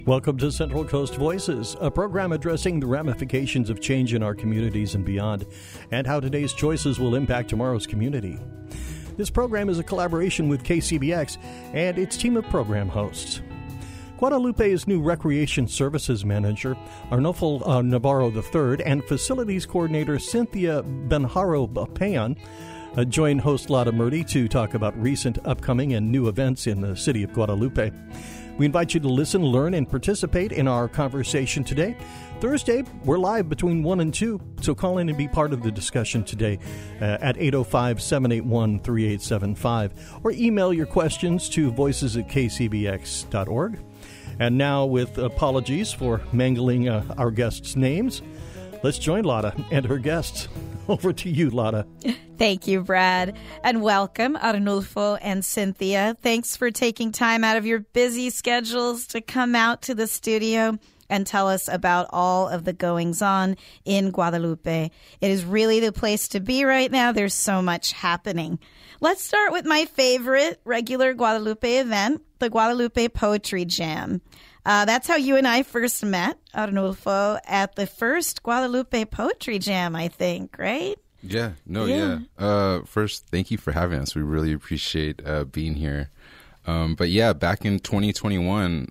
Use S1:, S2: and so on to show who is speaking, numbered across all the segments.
S1: Welcome to Central Coast Voices, a program addressing the ramifications of change in our communities and beyond, and how today's choices will impact tomorrow's community. This program is a collaboration with KCBX and its team of program hosts. Guadalupe's new Recreation Services Manager, Arnulfo Navarro III, and Facilities Coordinator Cynthia Benjaro-Payan joined host Lotta Murdy to talk about recent, upcoming, and new events in the city of Guadalupe. We invite you to listen, learn, and participate in our conversation today. Thursday, we're live between 1 and 2, so call in and be part of the discussion today at 805-781-3875, or email your questions to voices@kcbx.org. And now, with apologies for mangling our guests' names, let's join Lotta and her guests. Over to you, Lotta.
S2: Thank you, Brad. And welcome, Arnulfo and Cynthia. Thanks for taking time out of your busy schedules to come out to the studio and tell us about all of the goings-on in Guadalupe. It is really the place to be right now. There's so much happening. Let's start with my favorite regular Guadalupe event, the Guadalupe Poetry Jam. That's how you and I first met, Arnulfo, at the first Guadalupe Poetry Jam, I think, right?
S3: Yeah. First, thank you for having us. We really appreciate being here. But yeah, back in 2021,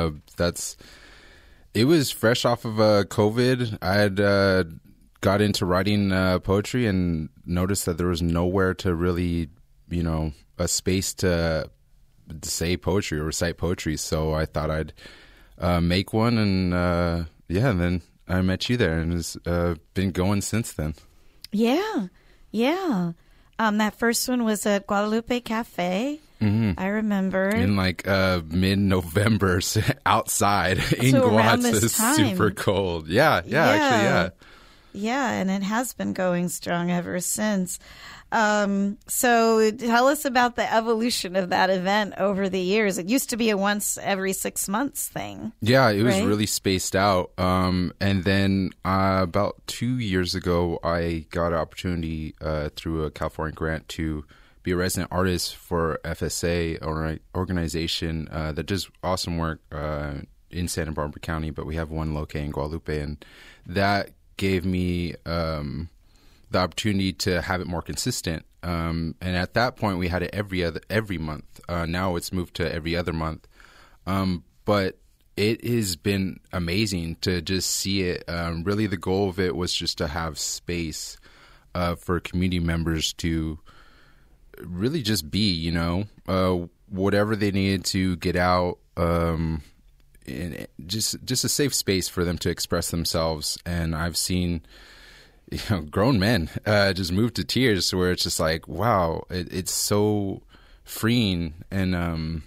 S3: it was fresh off of COVID. I had got into writing poetry and noticed that there was nowhere to really, a space to say poetry or recite poetry. So I thought I'd make one, and and then I met you there, and it's been going since then.
S2: Yeah. That first one was at Guadalupe Cafe. Mm-hmm. I remember.
S3: In mid-November outside in Guadalupe. It's super cold. Yeah, actually.
S2: Yeah, and it has been going strong ever since. So tell us about the evolution of that event over the years. It used to be a once every 6 months thing.
S3: Yeah, it was really spaced out. And then about 2 years ago, I got an opportunity through a California grant to be a resident artist for FSA, or organization that does awesome work in Santa Barbara County, but we have one located in Guadalupe, and that gave me the opportunity to have it more consistent. And at that point, we had it every month. Now it's moved to every other month. But it has been amazing to just see it. Really, the goal of it was just to have space for community members to really just be, whatever they needed to get out, and just a safe space for them to express themselves. And I've seen grown men just move to tears, where it's just like, wow, it's so freeing, and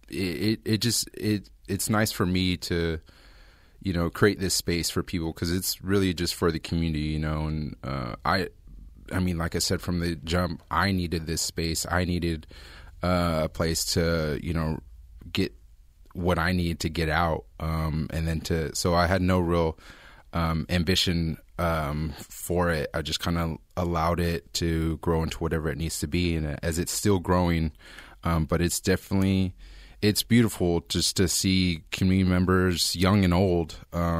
S3: it's nice for me to create this space for people, because it's really just for the community, and I mean, like I said from the jump, I needed this space. I needed a place to get what I needed to get out, and then so I had no real ambition for it. I just kind of allowed it to grow into whatever it needs to be, and as it's still growing, but it's beautiful just to see community members, young and old.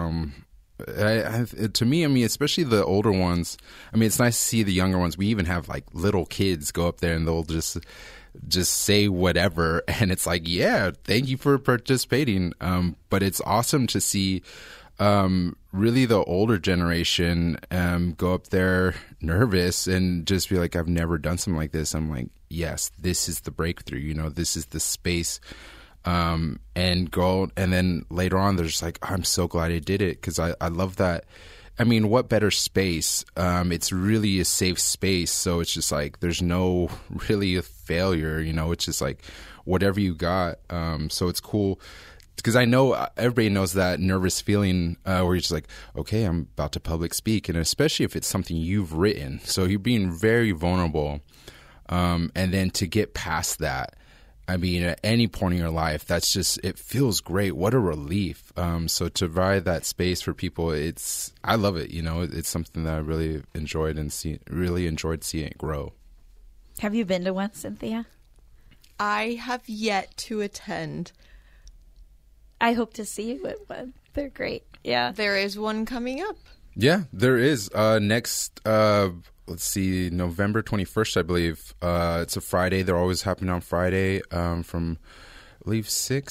S3: To me, I mean, especially the older ones. I mean, it's nice to see the younger ones. We even have like little kids go up there and they'll just say whatever, and it's like, yeah, thank you for participating. But it's awesome to see really the older generation go up there nervous and just be like, I've never done something like this. I'm like, yes, this is the breakthrough, this is the space, and go. And then later on, they're just like, I'm so glad I did it, because I love that. I mean, what better space? It's really a safe space. So it's just like, there's no really a failure, it's just like whatever you got. So it's cool. Because I know everybody knows that nervous feeling where you're just like, okay, I'm about to public speak. And especially if it's something you've written. So you're being very vulnerable. And then to get past that, I mean, at any point in your life, it feels great. What a relief. So to provide that space for people, I love it. It's something that I really enjoyed really enjoyed seeing it grow.
S2: Have you been to one, Cynthia?
S4: I have yet to attend.
S2: I hope to see you at one. They're great. Yeah.
S4: There is one coming up.
S3: Yeah, there is. Next, let's see, November 21st, I believe. It's a Friday. They're always happening on Friday from, I believe,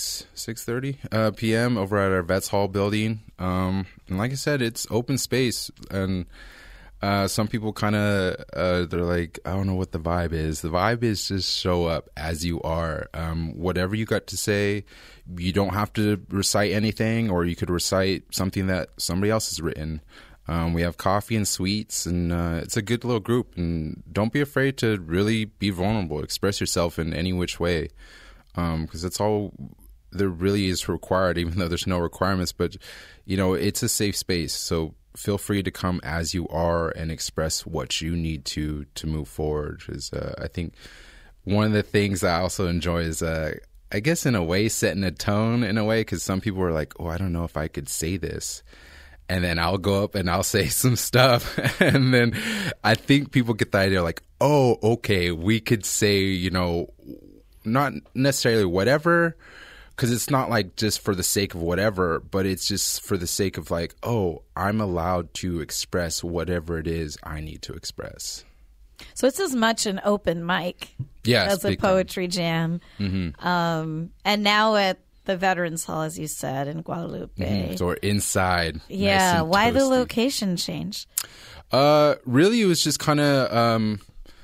S3: 6:30 p.m. over at our Vets Hall building. And like I said, it's open space. And some people kind of, they're like, I don't know what the vibe is. The vibe is just show up as you are. Whatever you got to say, you don't have to recite anything, or you could recite something that somebody else has written. We have coffee and sweets, and it's a good little group. And don't be afraid to really be vulnerable. Express yourself in any which way, because that's all there really is required, even though there's no requirements. But, it's a safe space. So feel free to come as you are and express what you need to move forward. Because I think one of the things that I also enjoy is, I guess in a way, setting a tone in a way, because some people are like, oh, I don't know if I could say this. And then I'll go up and I'll say some stuff. And then I think people get the idea like, oh, okay, we could say, not necessarily whatever, because it's not like just for the sake of whatever, but it's just for the sake of like, oh, I'm allowed to express whatever it is I need to express.
S2: So it's as much an open mic as a poetry jam. Mm-hmm. And now at the Veterans Hall, as you said, in Guadalupe.
S3: Mm-hmm. So we're inside.
S2: Yeah.
S3: Nice,
S2: why the location change?
S3: Really, it was just kind of,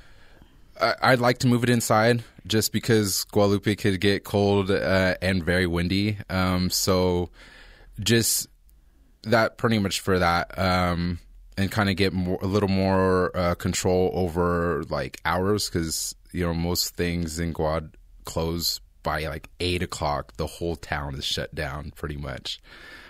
S3: I'd like to move it inside just because Guadalupe could get cold and very windy. So just that pretty much for that. And kind of get a little more control over like hours, because most things in Guad close by like 8 o'clock. The whole town is shut down pretty much.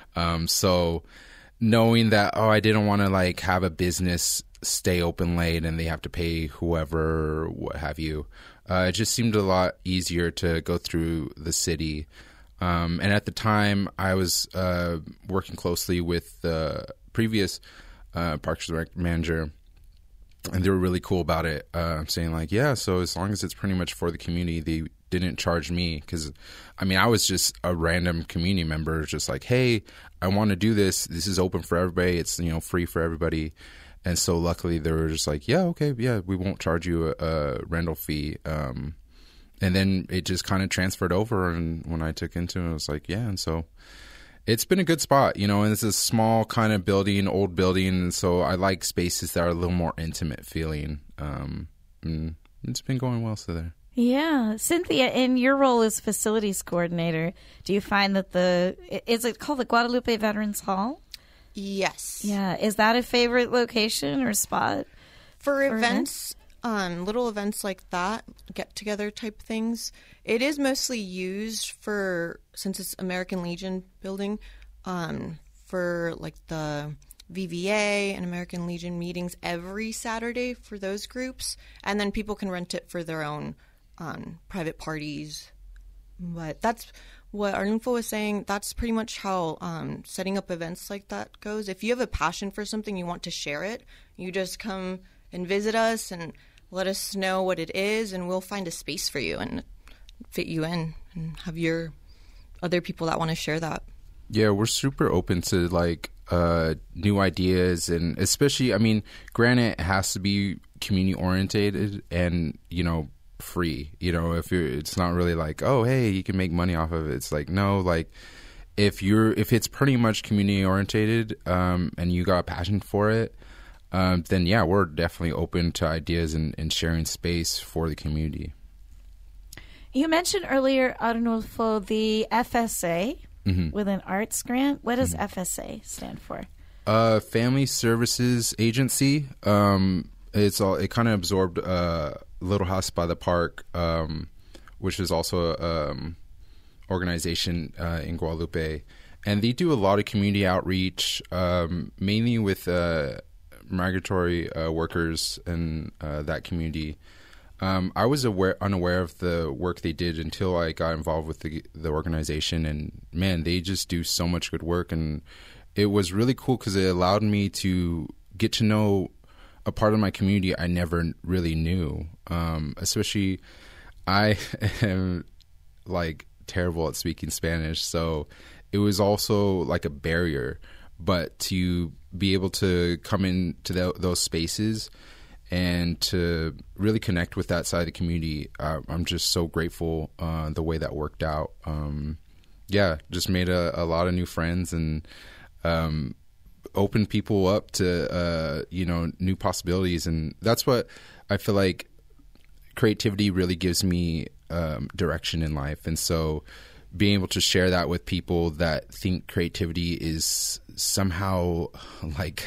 S3: So knowing that, I didn't want to like have a business stay open late and they have to pay whoever, what have you. It just seemed a lot easier to go through the city. And at the time, I was working closely with the previous Parks and Rec manager, and they were really cool about it, saying like, yeah, so as long as it's pretty much for the community, they didn't charge me, because I was just a random community member, just like, hey, I want to do this is open for everybody, it's free for everybody. And so luckily they were just like, yeah, okay, yeah, we won't charge you a rental fee. And then it just kind of transferred over, and when I took into it, I was like, yeah. And so it's been a good spot, and it's a small kind of building, old building, and so I like spaces that are a little more intimate feeling. And it's been going well so there.
S2: Yeah. Cynthia, in your role as facilities coordinator, do you find that is it called the Guadalupe Veterans Hall?
S4: Yes.
S2: Yeah. Is that a favorite location or spot?
S4: For events, little events like that, get-together type things, it is mostly used since it's American Legion building, for like the VVA and American Legion meetings every Saturday for those groups. And then people can rent it for their own private parties. But that's what Arnulfo was saying. That's pretty much how setting up events like that goes. If you have a passion for something, you want to share it, you just come and visit us and let us know what it is, and we'll find a space for you and fit you in and have your other people that want to share that.
S3: Yeah, we're super open to like new ideas, and especially, granted, it has to be community orientated and, free. If it's not really like, oh, hey, you can make money off of it. It's like, no, like if it's pretty much community orientated, and you got a passion for it, then yeah, we're definitely open to ideas and sharing space for the community.
S2: You mentioned earlier, Arnulfo, the FSA with an arts grant. What does FSA stand for?
S3: Family Services Agency. It kind of absorbed Little House by the Park, which is also a organization in Guadalupe, and they do a lot of community outreach, mainly with migratory workers in that community. I was unaware of the work they did until I got involved with the organization, and man, they just do so much good work, and it was really cool because it allowed me to get to know a part of my community I never really knew. Especially, I am like terrible at speaking Spanish, so it was also like a barrier. But to be able to come into those spaces and to really connect with that side of the community, I'm just so grateful the way that worked out. Just made a lot of new friends and opened people up to new possibilities. And that's what I feel like creativity really gives me direction in life. And so being able to share that with people that think creativity is somehow like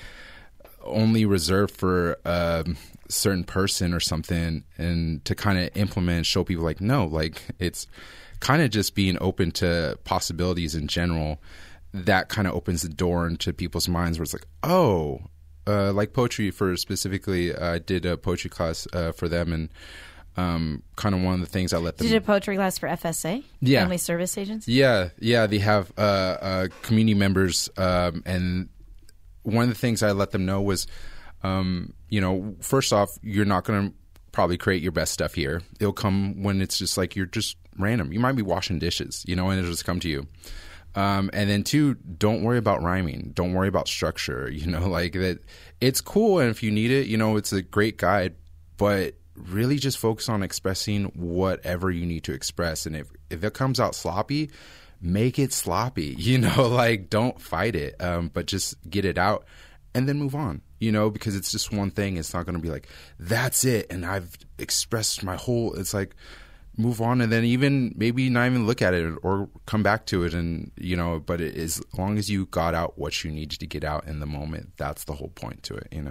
S3: only reserved for a certain person or something, and to kind of implement and show people like, no, like it's kind of just being open to possibilities in general. That kind of opens the door into people's minds where it's like, oh, like poetry for specifically, I did a poetry class for them, and kind of one of the things I let them...
S2: You did a poetry class for FSA?
S3: Yeah.
S2: Family Service Agency?
S3: Yeah. They have community members, and one of the things I let them know was, first off, you're not going to probably create your best stuff here. It'll come when it's just like you're just random. You might be washing dishes, and it'll just come to you. And then 2, don't worry about rhyming. Don't worry about structure, like that. It's cool, and if you need it, it's a great guide, but really just focus on expressing whatever you need to express. And if it comes out sloppy, make it sloppy, like don't fight it, but just get it out and then move on, because it's just one thing. It's not going to be like, that's it, and I've expressed my whole, it's like, move on, and then even maybe not even look at it or come back to it. And, but it is, as long as you got out what you needed to get out in the moment, that's the whole point to it,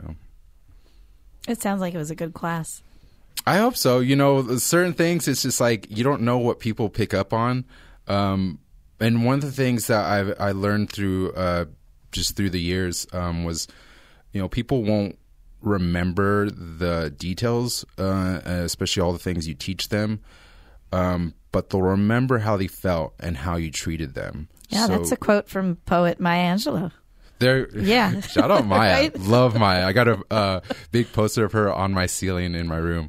S2: It sounds like it was a good class.
S3: I hope so. Certain things, it's just like you don't know what people pick up on. And one of the things that I learned through just through the years was, people won't remember the details, especially all the things you teach them, but they'll remember how they felt and how you treated them.
S2: Yeah, that's a quote from poet Maya Angelou.
S3: Yeah. Shout out Maya.
S2: Right?
S3: Love Maya. I got a big poster of her on my ceiling in my room.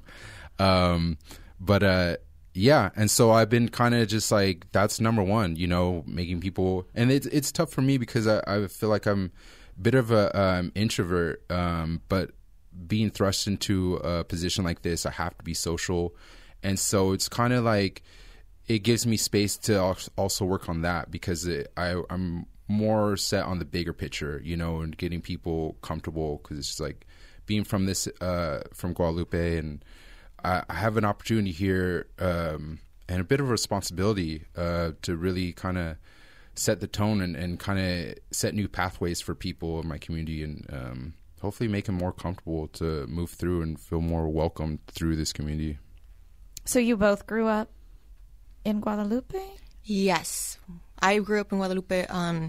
S3: And so I've been kind of just like, that's number one, making people, and it's tough for me because I feel like I'm a bit of a introvert, but being thrust into a position like this, I have to be social. And so it's kind of like, it gives me space to also work on that, because I'm more set on the bigger picture, and getting people comfortable, because it's just like being from from Guadalupe, and I have an opportunity here and a bit of a responsibility to really kind of set the tone and kind of set new pathways for people in my community, and hopefully make them more comfortable to move through and feel more welcomed through this community.
S2: So you both grew up in Guadalupe?
S4: Yes. I grew up in Guadalupe.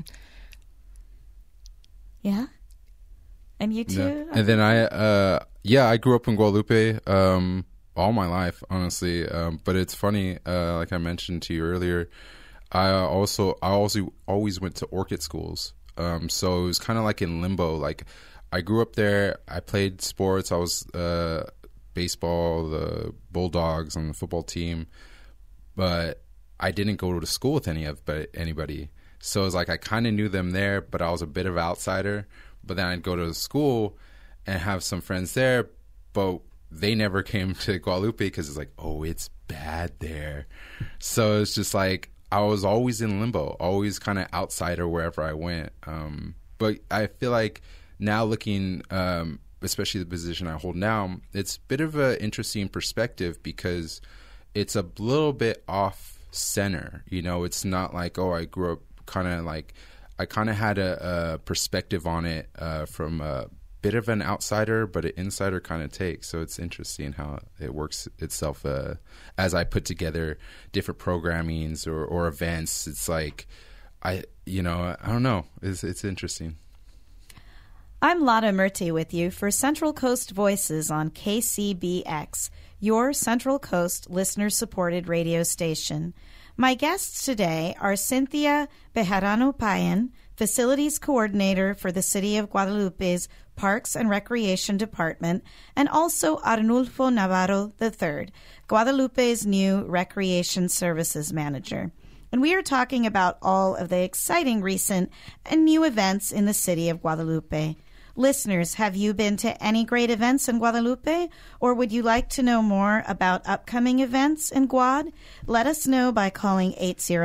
S2: Yeah? And you too?
S3: Yeah. And then I grew up in Guadalupe all my life, honestly. But it's funny, like I mentioned to you earlier, I also always went to Orchid schools. So it was kind of like in limbo. Like I grew up there. I played sports. I was baseball, the Bulldogs on the football team. But I didn't go to school with anybody. So it was like I kind of knew them there, but I was a bit of an outsider. But then I'd go to school and have some friends there, but they never came to Guadalupe because it's like, oh, it's bad there. So it's just like I was always in limbo, always kind of outsider wherever I went. But I feel like now looking, especially the position I hold now, it's a bit of an interesting perspective because it's a little bit off center. It's not like, oh, I grew up kind of like, I kind of had a perspective on it from a bit of an outsider, but an insider kind of take. So it's interesting how it works itself as I put together different programmings or events. It's like, I don't know. It's interesting.
S2: I'm Lada Murti with you for Central Coast Voices on KCBX, your Central Coast listener-supported radio station. My guests today are Cynthia Bejarano Payan, Facilities Coordinator for the City of Guadalupe's Parks and Recreation Department, and also Arnulfo Navarro III, Guadalupe's new Recreation Services Manager. and we are talking about all of the exciting recent and new events in the city of Guadalupe. Listeners, have you been to any great events in Guadalupe, or would you like to know more about upcoming events in Guad? Let us know by calling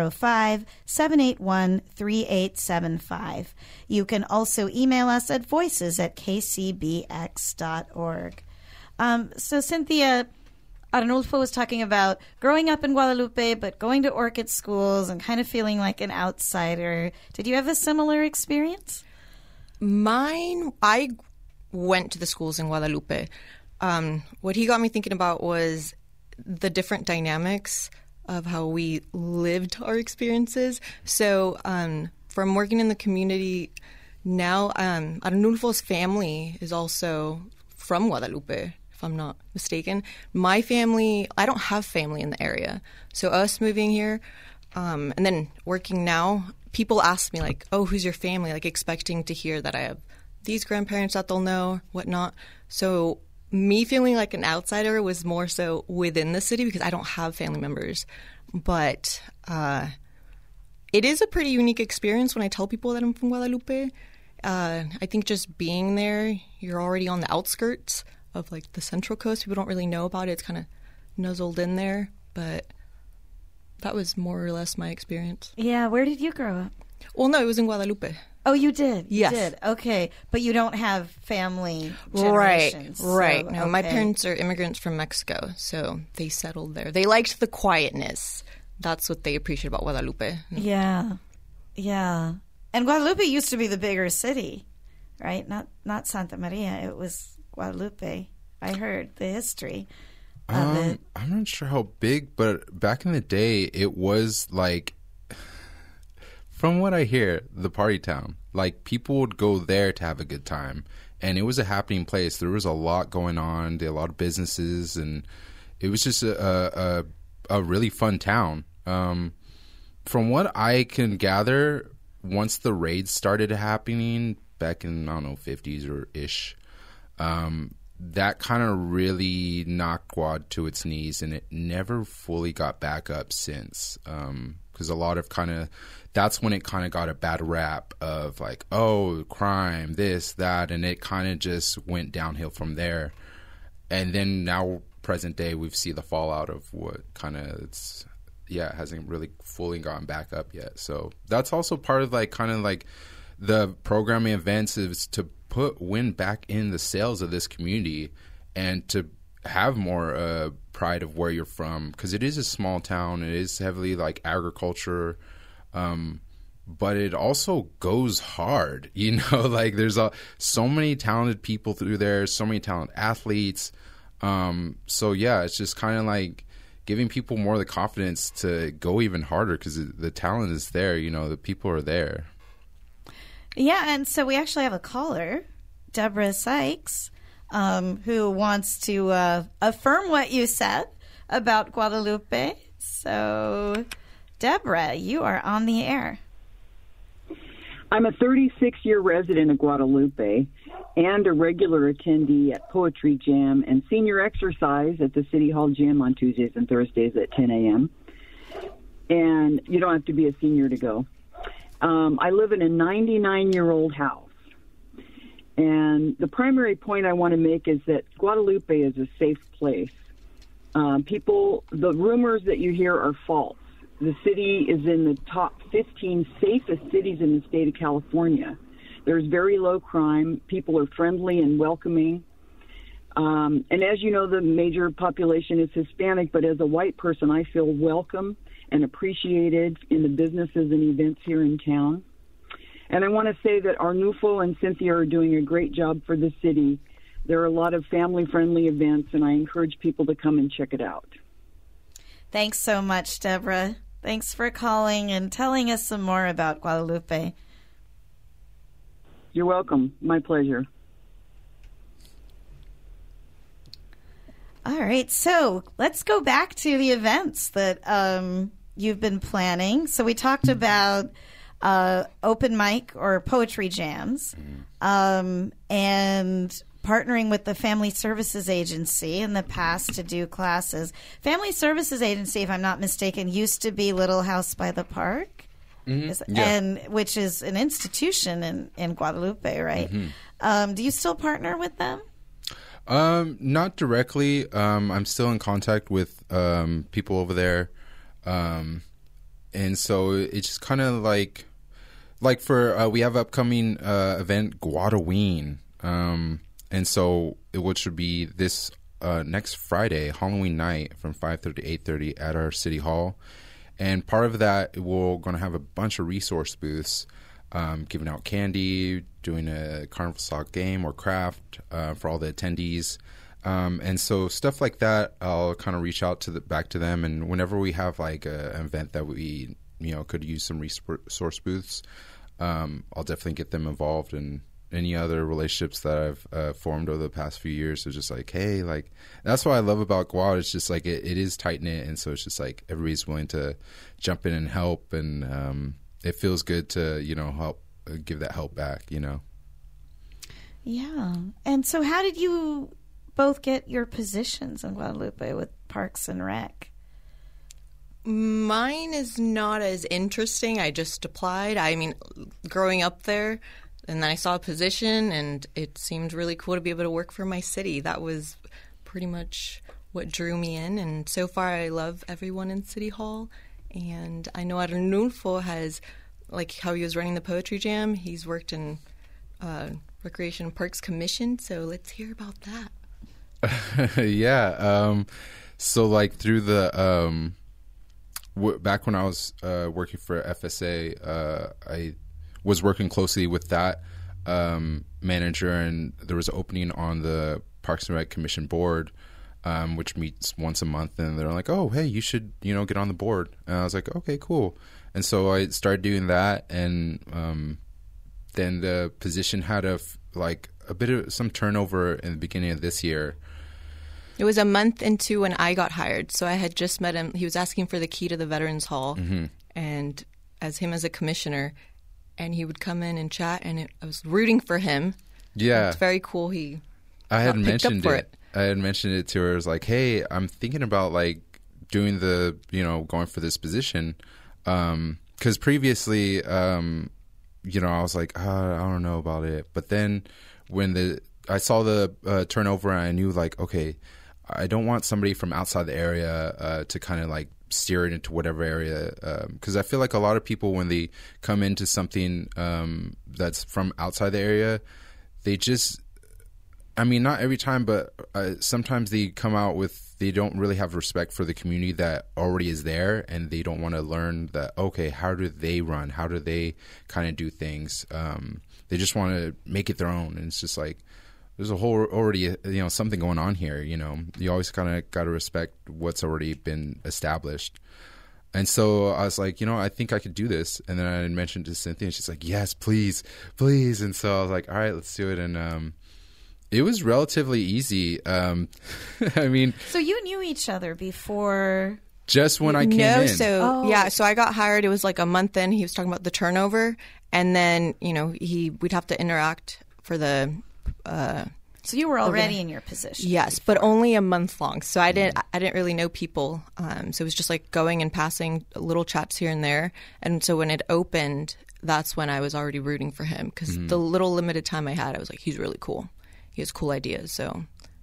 S2: 805-781-3875. You can also email us at voices@kcbx.org. So, Cynthia, Arnulfo was talking about growing up in Guadalupe, but going to Orchid schools and kind of feeling like an outsider. Did you have a similar experience?
S4: I went to the schools in Guadalupe. What he got me thinking about was the different dynamics of how we lived our experiences. So from working in the community now, Arnulfo's family is also from Guadalupe, if I'm not mistaken. My family, I don't have family in the area. So us moving here and then working now, people ask me, like, oh, who's your family? Like, expecting to hear that I have these grandparents that they'll know, whatnot. So me feeling like an outsider was more so within the city because I don't have family members. But it is a pretty unique experience when I tell people that I'm from Guadalupe. I think just being there, you're already on the outskirts of, like, the Central Coast. People don't really know about it. It's kind of nuzzled in there. But that was more or less my experience.
S2: Yeah, where did you grow up?
S4: Well, no, it was in Guadalupe.
S2: Oh, you did?
S4: Yes.
S2: You did. Okay. But you don't have family generations.
S4: Right.
S2: So,
S4: No,
S2: okay.
S4: my parents are immigrants from Mexico, so they settled there. They liked the quietness. That's what they appreciate about Guadalupe.
S2: Yeah. Yeah. And Guadalupe used to be the bigger city, right? Not Santa Maria. It was Guadalupe. I heard the history of it.
S3: I'm not sure how big, but back in the day, it was like, from what I hear, the party town. Like, people would go there to have a good time, and it was a happening place. There was a lot going on, a lot of businesses, and it was just a really fun town. From what I can gather, once the raids started happening back in, I don't know, 50s or ish, that kind of really knocked Guad to its knees, and it never fully got back up since. Because a lot of that's when it kind of got a bad rap of, like, oh, crime, this, that, and it kind of just went downhill from there. And then now, present day, we've seen the fallout of what it hasn't really fully gotten back up yet. So that's also part of, like, kind of like the programming events is to put wind back in the sails of this community and to have more pride of where you're from, because it is a small town. It is heavily, like, agriculture, but it also goes hard, like there's so many talented people through there, so many talented athletes. So yeah, it's just kind of like giving people more of the confidence to go even harder, because the talent is there, the people are there.
S2: Yeah, and so we actually have a caller, Deborah Sykes, who wants to affirm what you said about Guadalupe. So, Deborah, you are on the air.
S5: I'm a 36-year resident of Guadalupe and a regular attendee at Poetry Jam and senior exercise at the City Hall Gym on Tuesdays and Thursdays at 10 a.m. And you don't have to be a senior to go. I live in a 99-year-old house. And the primary point I want to make is that Guadalupe is a safe place. The rumors that you hear are false. The city is in the top 15 safest cities in the state of California. There's very low crime. People are friendly and welcoming. And as you know, the major population is Hispanic, but as a white person, I feel welcome and appreciated in the businesses and events here in town. And I want to say that Arnulfo and Cynthia are doing a great job for the city. There are a lot of family-friendly events, and I encourage people to come and check it out.
S2: Thanks so much, Deborah. Thanks for calling and telling us some more about Guadalupe.
S5: You're welcome. My pleasure.
S2: All right, so let's go back to the events that you've been planning. So we talked about open mic or poetry jams, and partnering with the Family Services Agency in the past to do classes. Family Services Agency, if I'm not mistaken, used to be Little House by the Park, and which is an institution in Guadalupe, right? Do you still partner with them?
S3: Not directly. I'm still in contact with people over there, and so it's just kind of like for we have upcoming event Guadaween, and so which would be this next Friday, Halloween night, from 5:30 to 8:30 at our city hall. And part of that, we're going to have a bunch of resource booths, giving out candy, doing a carnival style game or craft for all the attendees. And so stuff like that, I'll kind of reach out back to them. And whenever we have like an event that we, could use some resource booths, I'll definitely get them involved. And any other relationships that I've formed over the past few years are just like, hey, like, that's what I love about Guad. It's just like it is tight knit, and so it's just like everybody's willing to jump in and help, and it feels good to help give that help back.
S2: Yeah. And so, how did you both get your positions in Guadalupe with Parks and Rec?
S4: Mine is not as interesting. I just applied. I mean, growing up there. And then I saw a position, and it seemed really cool to be able to work for my city. That was pretty much what drew me in. And so far, I love everyone in City Hall. And I know Arnulfo has, like how he was running the Poetry Jam, he's worked in Recreation and Parks Commission. So let's hear about that.
S3: Yeah. So like through the back when I was working for FSA, I was working closely with that manager, and there was an opening on the Parks and Rec Commission board, which meets once a month, and they're like, oh, hey, you should, get on the board. And I was like, okay, cool. And so I started doing that, and then the position had a bit of some turnover in the beginning of this year.
S4: It was a month into when I got hired, so I had just met him. He was asking for the key to the Veterans Hall, and as a commissioner, and he would come in and chat, and I was rooting for him.
S3: Yeah.
S4: It's very cool.
S3: I had mentioned it. I had mentioned it to her. I was like, hey, I'm thinking about like doing going for this position. Because previously, I was like, I don't know about it. But then when I saw the turnover, and I knew like, okay, I don't want somebody from outside the area to kind of like steer it into whatever area, because I feel like a lot of people, when they come into something that's from outside the area, they just, I mean, not every time, but sometimes they come out with, they don't really have respect for the community that already is there, and they don't want to learn that, okay, how do they run, how do they kind of do things. They just want to make it their own, and it's just like, there's a whole already, something going on here. You always kind of got to respect what's already been established. And so I was like, I think I could do this. And then I mentioned to Cynthia, and she's like, yes, please, please. And so I was like, all right, let's do it. And it was relatively easy. I mean,
S2: so you knew each other before?
S3: Just when I came in.
S4: So I got hired. It was like a month in. He was talking about the turnover, and then we'd have to interact for the.
S2: So you were already in your position.
S4: Yes, but only a month long. So I didn't really know people. So it was just like going and passing little chats here and there. And so when it opened, that's when I was already rooting for him, because the little limited time I had, I was like, he's really cool. He has cool ideas. So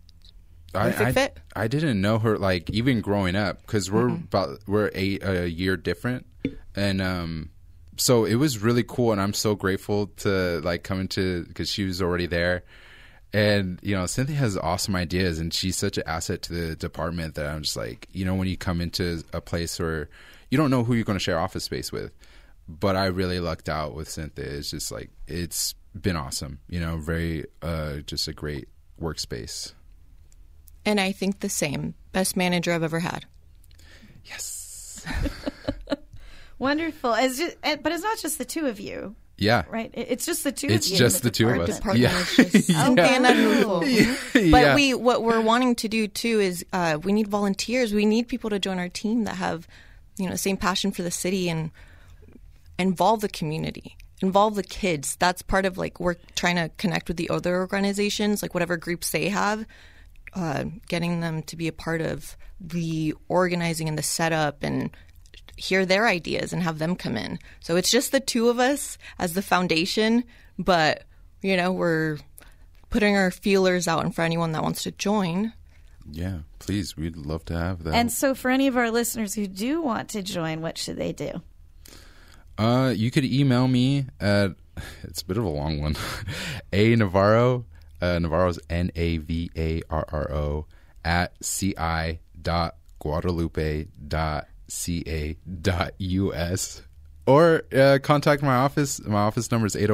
S3: I didn't know her, like, even growing up, because we're a year different, and so it was really cool, and I'm so grateful to like come into, because she was already there. And, Cynthia has awesome ideas, and she's such an asset to the department that I'm just like, when you come into a place where you don't know who you're going to share office space with. But I really lucked out with Cynthia. It's just like, it's been awesome, very, just a great workspace.
S4: And I think the same. Best manager I've ever had.
S3: Yes.
S2: Wonderful. But it's not just the two of you.
S3: Yeah.
S2: Right? It's just the two of
S3: you. It's just the two of us.
S4: Yeah. But what we're wanting to do, too, is we need volunteers. We need people to join our team that have, same passion for the city and involve the community. involve the kids. That's part of like we're trying to connect with the other organizations, like whatever groups they have, getting them to be a part of the organizing and the setup and hear their ideas and have them come in. So it's just the two of us as the foundation, but, you know, we're putting our feelers out for anyone that wants to join.
S3: Yeah, please. We'd love to have that.
S2: And so for any of our listeners who do want to join, what should they do?
S3: You could email me at, it's a bit of a long one, Navarro, Navarro's Navarro, at ci.guadalupe.ca.us. Or contact my office. My office number is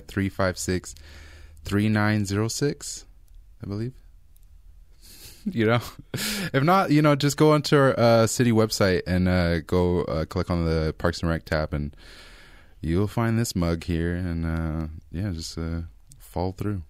S3: 805-356-3906, I believe. You know, if not, you know, just go onto our city website and go click on the Parks and Rec tab, and you'll find this mug here. And just follow through.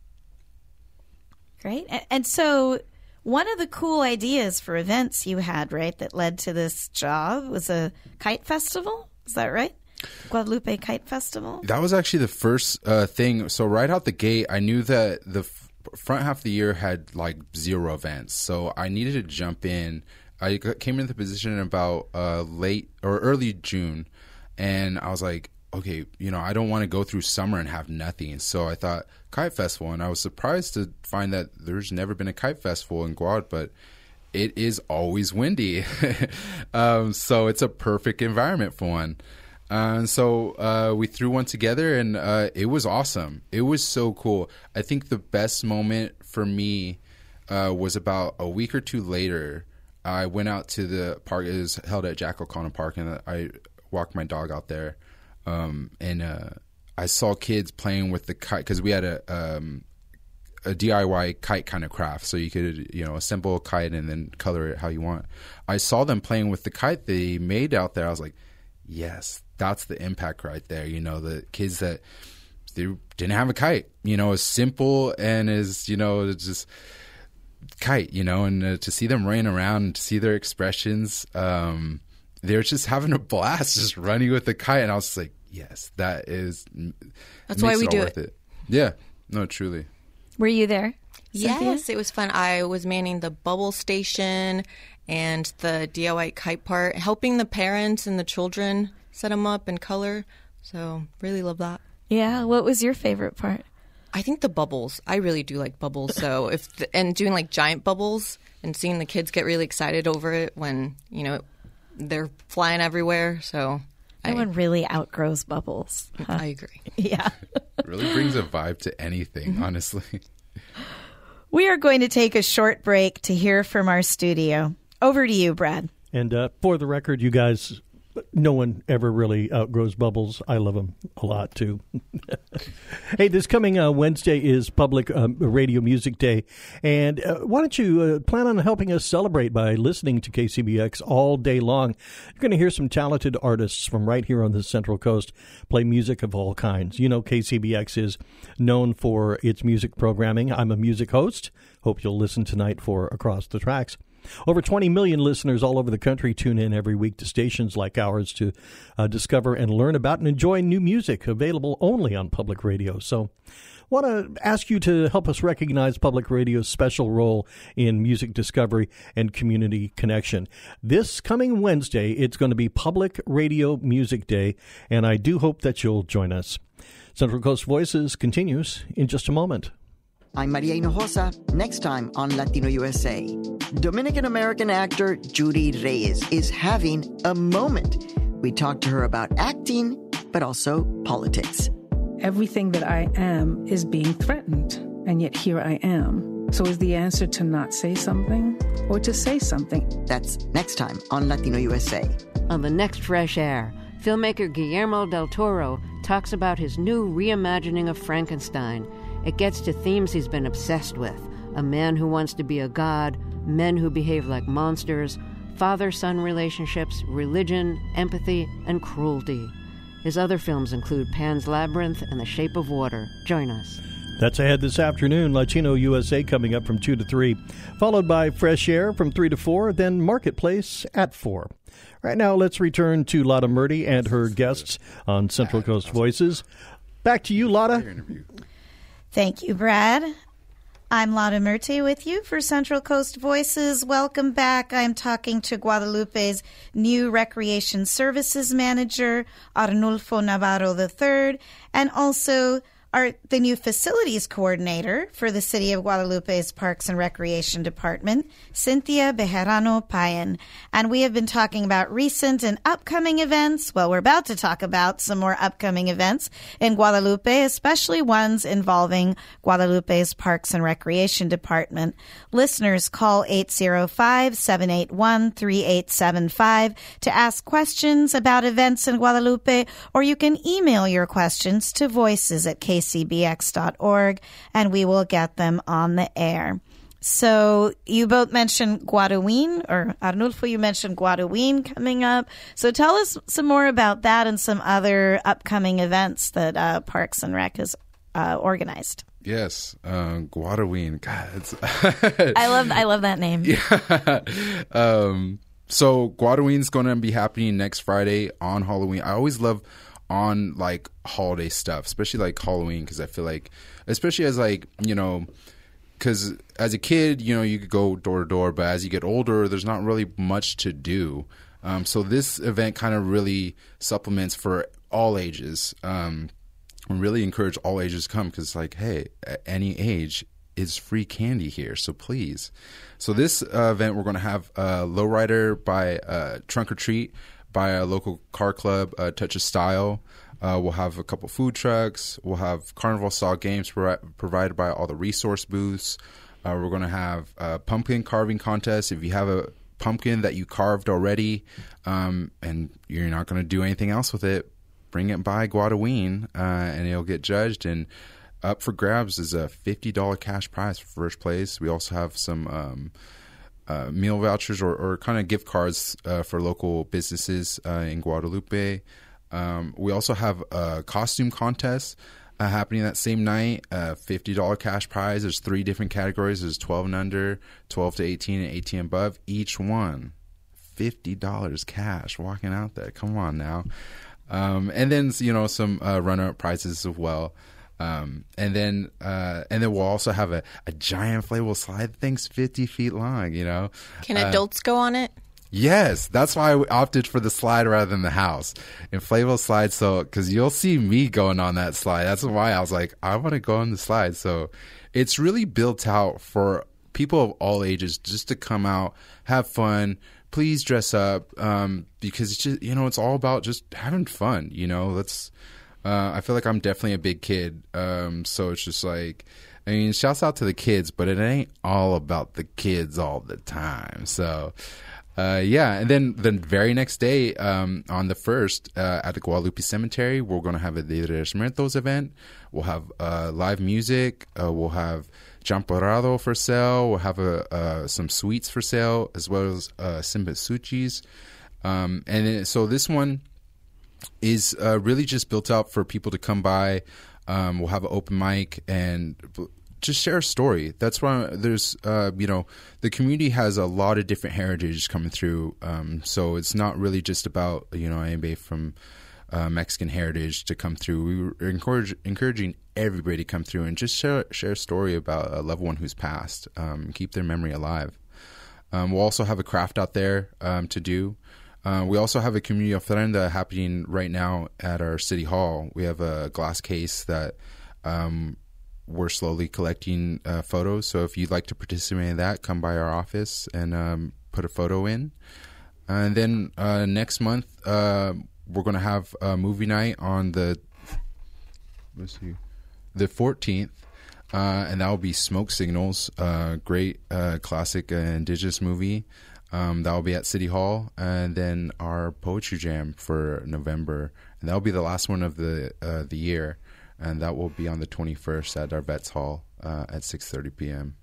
S2: Great. And so one of the cool ideas for events you had, right, that led to this job was a kite festival. Is that right? Guadalupe Kite Festival?
S3: That was actually the first thing. So right out the gate, I knew that the front half of the year had like 0 events. So I needed to jump in. I came into the position in about late or early June. And I was like, okay, you know, I don't want to go through summer and have nothing. So I thought kite festival. And I was surprised to find that there's never been a kite festival in Guad, but it is always windy. So it's a perfect environment for one. And so we threw one together, and it was awesome. It was so cool. I think the best moment for me was about a week or two later. I went out to the park. It was held at Jack O'Connell Park, and I walked my dog out there. And I saw kids playing with the kite because we had a DIY kite kind of craft. So you could, you know, assemble a kite and then color it how you want. I saw them playing with the kite they made out there. I was like, yes, that's the impact right there. You know, the kids that they didn't have a kite, you know, as simple and as, you know, just kite, you know, and to see them running around and to see their expressions, they're just having a blast just running with the kite. And I was like, yes, that's
S4: why we do it.
S3: Yeah, no, truly.
S2: Were you there, Cynthia?
S4: Yes, it was fun. I was manning the bubble station and the DIY kite part, helping the parents and the children set them up and color. So really love that.
S2: Yeah. What was your favorite part?
S4: I think the bubbles. I really do like bubbles. So and doing like giant bubbles and seeing the kids get really excited over it when, you know, they're flying everywhere. So
S2: no one really outgrows bubbles. Huh?
S4: I agree.
S2: Yeah.
S3: It really brings a vibe to anything, honestly.
S2: We are going to take a short break to hear from our studio. Over to you, Brad.
S1: And for the record, you guys, no one ever really outgrows bubbles. I love them a lot, too. Hey, this coming Wednesday is Public Radio Music Day. And why don't you plan on helping us celebrate by listening to KCBX all day long? You're going to hear some talented artists from right here on the Central Coast play music of all kinds. You know, KCBX is known for its music programming. I'm a music host. Hope you'll listen tonight for Across the Tracks. Over 20 million listeners all over the country tune in every week to stations like ours to discover and learn about and enjoy new music available only on public radio. So I want to ask you to help us recognize public radio's special role in music discovery and community connection. This coming Wednesday, it's going to be Public Radio Music Day, and I do hope that you'll join us. Central Coast Voices continues in just a moment.
S6: I'm Maria Hinojosa. Next time on Latino USA, Dominican-American actor Judy Reyes is having a moment. We talked to her about acting, but also politics.
S7: Everything that I am is being threatened, and yet here I am. So is the answer to not say something or to say something?
S6: That's next time on Latino USA.
S8: On the next Fresh Air, filmmaker Guillermo del Toro talks about his new reimagining of Frankenstein. It gets to themes he's been obsessed with: a man who wants to be a god, men who behave like monsters, father-son relationships, religion, empathy, and cruelty. His other films include Pan's Labyrinth and The Shape of Water. Join us.
S1: That's ahead this afternoon. Latino USA coming up from 2 to 3, followed by Fresh Air from 3 to 4, then Marketplace at 4. Right now, let's return to Lotta Murdy and her guests on Central Coast Voices. Back to you, Lotta.
S2: Thank you, Brad. I'm Lotta Murty with you for Central Coast Voices. Welcome back. I'm talking to Guadalupe's new Recreation Services Manager, Arnulfo Navarro III, and also the new Facilities Coordinator for the City of Guadalupe's Parks and Recreation Department, Cynthia Bejarano Payan. And we have been talking about recent and upcoming events. Well, we're about to talk about some more upcoming events in Guadalupe, especially ones involving Guadalupe's Parks and Recreation Department. Listeners, call 805-781-3875 to ask questions about events in Guadalupe, or you can email your questions to voices@kcbx.org, and we will get them on the air. So you both mentioned Guadoween, or Arnulfo, you mentioned Guadoween coming up. So tell us some more about that and some other upcoming events that Parks and Rec has organized.
S3: Yes, Guadoween. God,
S2: I love that name.
S3: Yeah. So Guadoween's going to be happening next Friday on Halloween. I always love on like holiday stuff, especially like Halloween, because I feel like, especially as like, you know, because as a kid, you know, you could go door to door, but as you get older, there's not really much to do. So this event kind of really supplements for all ages. We really encourage all ages to come because, like, hey, at any age is free candy here, so please. So this event, we're going to have Lowrider by Trunk or Treat by a local car club, Touch of Style. We'll have a couple food trucks. We'll have carnival-style games provided by all the resource booths. We're going to have a pumpkin carving contest. If you have a pumpkin that you carved already and you're not going to do anything else with it, bring it by Guadoween and it'll get judged. And up for grabs is a $50 cash prize for first place. We also have some meal vouchers or kind of gift cards for local businesses in Guadalupe. We also have a costume contest happening that same night, $50 cash prize. There's 3 different categories. There's 12 and under, 12 to 18, and 18 and above. Each one, $50 cash walking out there. Come on now. And then, you know, some runner-up prizes as well. And then we'll also have a giant inflatable slide. The thing's 50 feet long, you know.
S4: Can adults go on it?
S3: Yes, that's why I opted for the slide rather than the house. Inflatable slide, so because you'll see me going on that slide. That's why I was like, I want to go on the slide. So it's really built out for people of all ages just to come out, have fun. Please dress up because it's just, you know, it's all about just having fun. You know, I feel like I'm definitely a big kid, so it's just like, I mean, shouts out to the kids, but it ain't all about the kids all the time. So. Yeah, and then the very next day, on the 1st, at the Guadalupe Cemetery, we're going to have a Dia de los Muertos event. We'll have live music. We'll have champorado for sale. We'll have some sweets for sale, as well as cempasúchi's. And then, so this one is really just built out for people to come by. We'll have an open mic and just share a story. That's why there's, you know, the community has a lot of different heritage coming through. So it's not really just about, you know, anybody from Mexican heritage to come through. We were encouraging everybody to come through and just share a story about a loved one who's passed, keep their memory alive. We'll also have a craft out there to do. We also have a community ofrenda happening right now at our city hall. We have a glass case that we're slowly collecting photos. So if you'd like to participate in that, come by our office and put a photo in. And then next month, we're going to have a movie night on the 14th. And that will be Smoke Signals, great classic indigenous movie. That will be at City Hall. And then our Poetry Jam for November. And that will be the last one of the year. And that will be on the 21st at our Vets Hall at 6:30 p.m.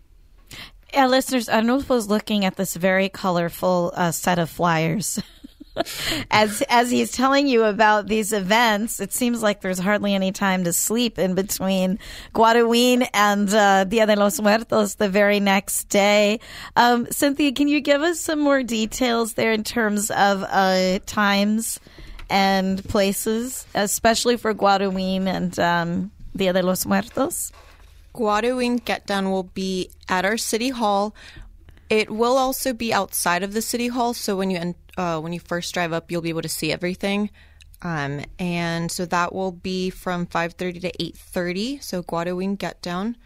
S2: Yeah, listeners, Arnulfo's looking at this very colorful set of flyers. As he's telling you about these events, it seems like there's hardly any time to sleep in between Guaduin and Dia de los Muertos the very next day. Cynthia, can you give us some more details there in terms of times and places, especially for Guaduin and Dia de los Muertos?
S4: Guaduin Get Down will be at our city hall. It will also be outside of the city hall, so when you first drive up, you'll be able to see everything. And so that will be from 5:30 to 8:30. So Guaduin Get Down.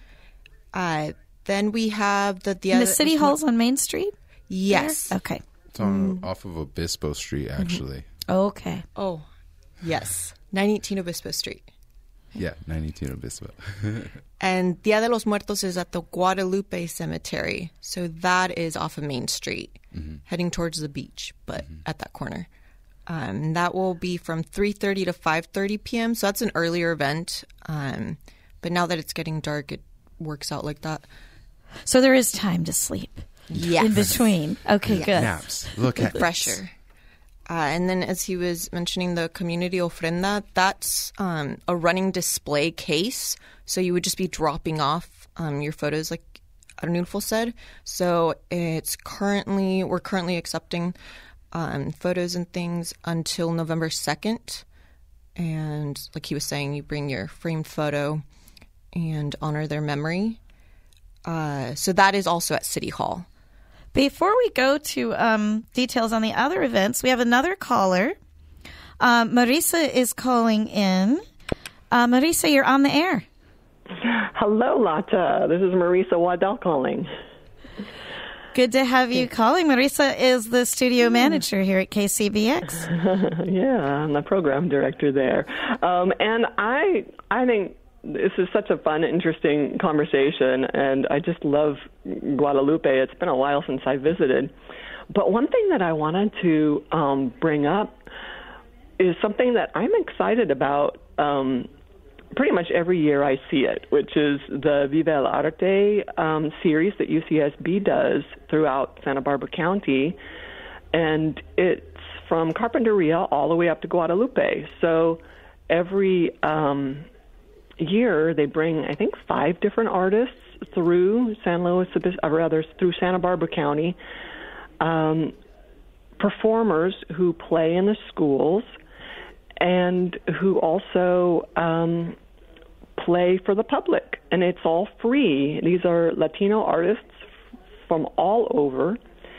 S4: Then we have the
S2: city hall's on Main Street.
S4: Yes.
S2: There? Okay.
S3: It's off of Obispo Street, actually.
S2: Okay.
S4: Oh, yes. 918 Obispo Street.
S3: Yeah, 918 Obispo.
S4: And Dia de los Muertos is at the Guadalupe Cemetery. So that is off of Main Street, heading towards the beach, but at that corner. That will be from 3:30 to 5:30 p.m. So that's an earlier event. But now that it's getting dark, it works out like that.
S2: So there is time to sleep in between. Okay, good.
S3: Naps. Look at
S4: fresher. And then as he was mentioning the community ofrenda, that's a running display case. So you would just be dropping off your photos like Arnulfo said. So we're currently accepting photos and things until November 2nd. And like he was saying, you bring your framed photo and honor their memory. So that is also at City Hall.
S2: Before we go to details on the other events, we have another caller. Marisa is calling in. Marisa, you're on the air.
S9: Hello, Lata. This is Marisa Waddell calling.
S2: Good to have you calling. Marisa is the studio manager here at KCBX.
S9: Yeah, I'm the program director there. And I think this is such a fun, interesting conversation, and I just love Guadalupe. It's been a while since I visited. But one thing that I wanted to bring up is something that I'm excited about. Pretty much every year I see it, which is the Viva el Arte series that UCSB does throughout Santa Barbara County. And it's from Carpinteria all the way up to Guadalupe. So every year they bring, I think, 5 different artists through through Santa Barbara County, performers who play in the schools and who also play for the public. And it's all free. These are Latino artists from all over.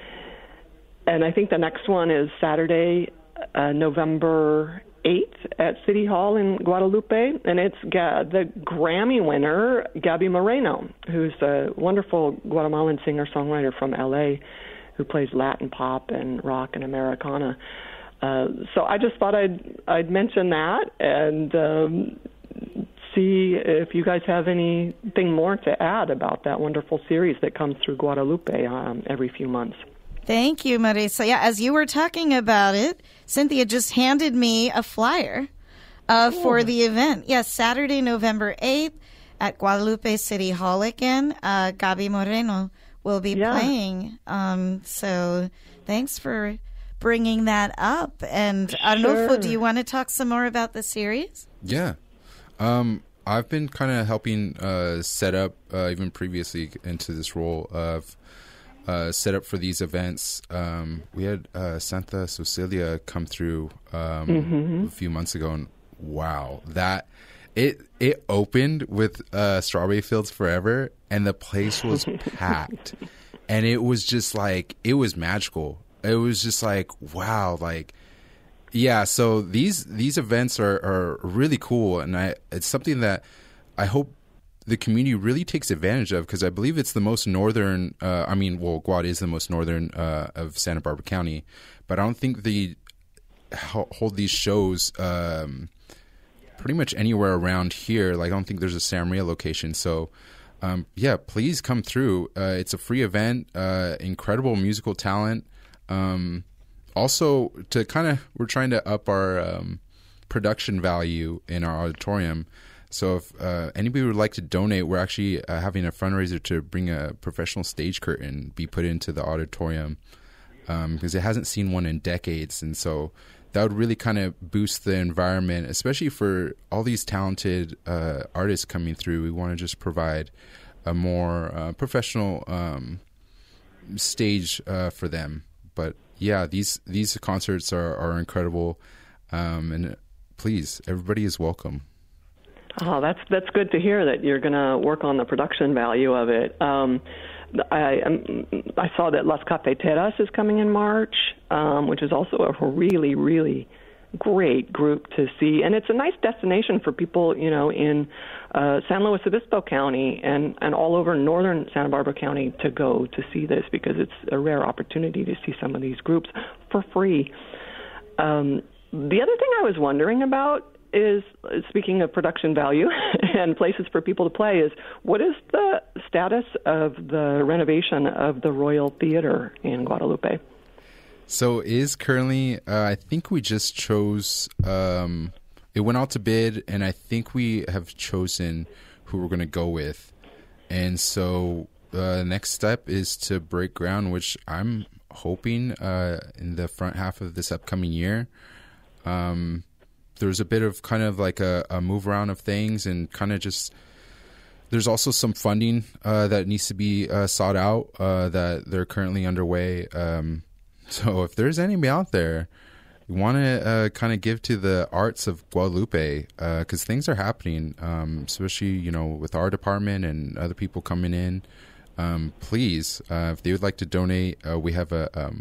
S9: And I think the next one is Saturday, November 8th at City Hall in Guadalupe. And it's the Grammy winner, Gaby Moreno, who's a wonderful Guatemalan singer-songwriter from L.A. who plays Latin pop and rock and Americana. So I just thought I'd mention that and see if you guys have anything more to add about that wonderful series that comes through Guadalupe every few months.
S2: Thank you, Marisa. Yeah, as you were talking about it, Cynthia just handed me a flyer for the event. Yes, Saturday, November 8th at Guadalupe City Hall again. Gaby Moreno will be playing. So thanks for bringing that up. And Arnulfo, do you want to talk some more about the series?
S3: Yeah. I've been kind of helping set up, even previously into this role of set up for these events. We had Santa Cecilia come through a few months ago, and wow, that it opened with Strawberry Fields Forever, and the place was packed, and it was just like, it was magical. It was just like, wow, like, yeah. So these events are really cool, and it's something that I hope the community really takes advantage of, because I believe it's the most northern. Guad is the most northern of Santa Barbara County, but I don't think they hold these shows pretty much anywhere around here. Like, I don't think there's a Santa Maria location. So, please come through. It's a free event. Incredible musical talent. Also, we're trying to up our production value in our auditorium. So if anybody would like to donate, we're actually having a fundraiser to bring a professional stage curtain be put into the auditorium. because it hasn't seen one in decades. And so that would really kind of boost the environment, especially for all these talented artists coming through. We want to just provide a more professional stage for them. But yeah, these concerts are incredible, and please, everybody is welcome.
S9: Oh, that's good to hear that you're going to work on the production value of it. I saw that Las Cafeteras is coming in March, which is also a really, really great group to see. And it's a nice destination for people, in San Luis Obispo County and all over northern Santa Barbara County to go to see this, because it's a rare opportunity to see some of these groups for free. The other thing I was wondering about is, speaking of production value and places for people to play, is what is the status of the renovation of the Royal Theater in Guadalupe?
S3: So it is currently, I think we just chose, it went out to bid, and I think we have chosen who we're going to go with. And so the next step is to break ground, which I'm hoping in the front half of this upcoming year. There's a bit of kind of like a move around of things, and kind of just, there's also some funding that needs to be sought out that they're currently underway. So if there's anybody out there who want to kind of give to the arts of Guadalupe, because things are happening, especially, with our department and other people coming in, please, if they would like to donate, we have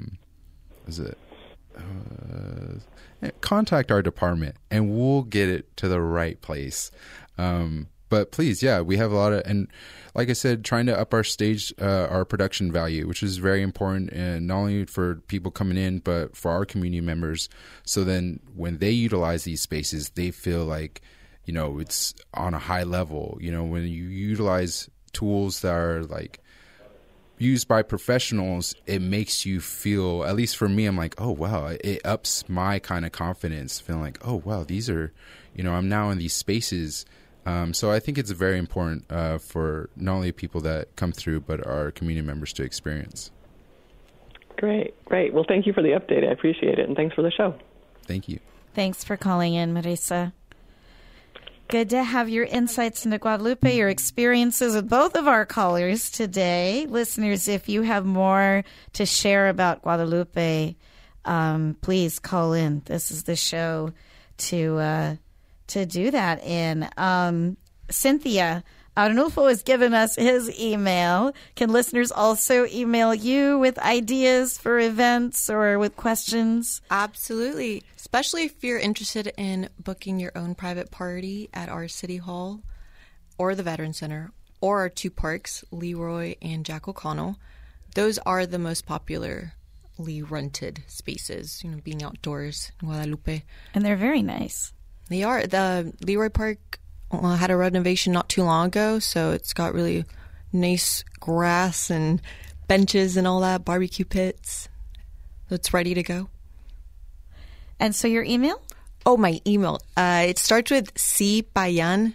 S3: contact our department and we'll get it to the right place. But please, yeah, we have a lot of, and like I said, trying to up our stage, our production value, which is very important, and not only for people coming in, but for our community members. So then when they utilize these spaces, they feel like, it's on a high level. When you utilize tools that are like used by professionals, it makes you feel, at least for me, I'm like, oh, wow, it ups my kind of confidence, feeling like, oh, wow, these are, I'm now in these spaces. So I think it's very important for not only people that come through, but our community members to experience.
S9: Great. Well, thank you for the update. I appreciate it. And thanks for the show.
S3: Thank you.
S2: Thanks for calling in, Marisa. Good to have your insights into Guadalupe, your experiences with both of our callers today. Listeners, if you have more to share about Guadalupe, please call in. This is the show to do that in. Cynthia, Arnulfo has given us his email. Can listeners also email you with ideas for events or with questions?
S4: Absolutely. Especially if you're interested in booking your own private party at our City Hall or the Veterans Center or our two parks, Leroy and Jack O'Connell. Those are the most popularly rented spaces, being outdoors in Guadalupe.
S2: And they're very nice.
S4: They are. The Leroy Park had a renovation not too long ago, so it's got really nice grass and benches and all that, barbecue pits. So it's ready to go.
S2: And so your email?
S4: Oh, my email. It starts with Cpayan,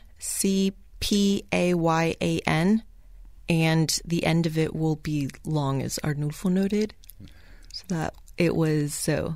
S4: Cpayan, and the end of it will be long, as Arnulfo noted. So that it was